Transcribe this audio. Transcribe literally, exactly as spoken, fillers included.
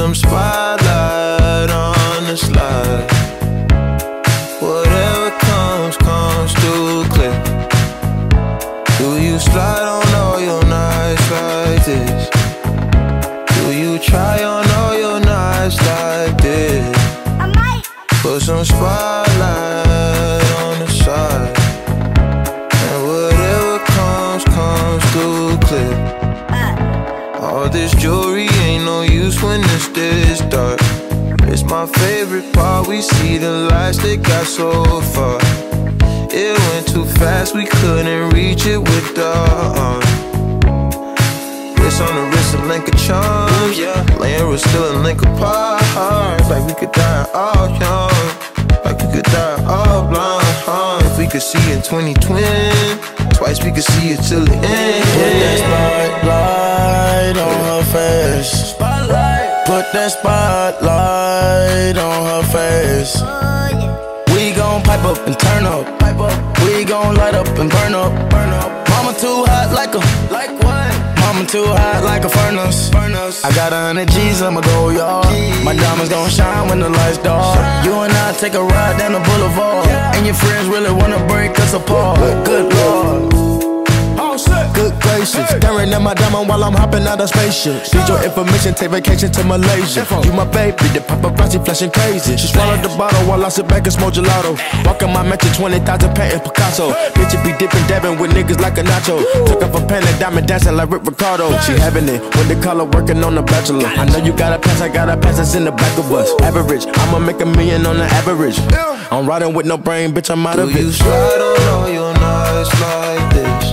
some spotlight on the slide. Whatever comes, comes through clear. Do you slide on all your nights like this? Do you try on all your nights like this? I might put some spotlight on the side, and whatever comes, comes through clear. All this jewelry ain't no use when it's this dark. It's my favorite part, we see the lights that got so far. It went too fast, we couldn't reach it with the arm. Wrist on the wrist, a link of charms, yeah. Laying was still a link apart. Like we could die all young, like we could die all blind, huh? If we could see in twenty twenty, twice we could see it till the end. Put that spotlight on her face. Spotlight. Put that spotlight on her face. We gon' pipe up and turn up. Pipe up. We gon' light up and burn up. Burn up. Mama too hot like a like what? Mama too hot like a furnace. Furnace. I got a hundred G's, I'ma go yard. My diamonds gon' shine when the lights dark. You and I take a ride down the boulevard, and your friends really wanna break us apart. Good Lord. Good gracious, staring at my diamond while I'm hopping out of spaceship. Need your information, take vacation to Malaysia. You my baby, the paparazzi flashing crazy. She swallowed the bottle while I sit back and smoke gelato. Walking my mansion, twenty thousand patent Picasso. Bitch, it be dipping, dabbing with niggas like a nacho. Took off a pen and diamond dancing like Rick Ricardo. She having it with the color working on the Bachelor. I know you got a pass, I got a pass that's in the back of us. Average, I'ma make a million on the average. I'm riding with no brain, bitch, I'm out of it. Do you slide on all your nights like this?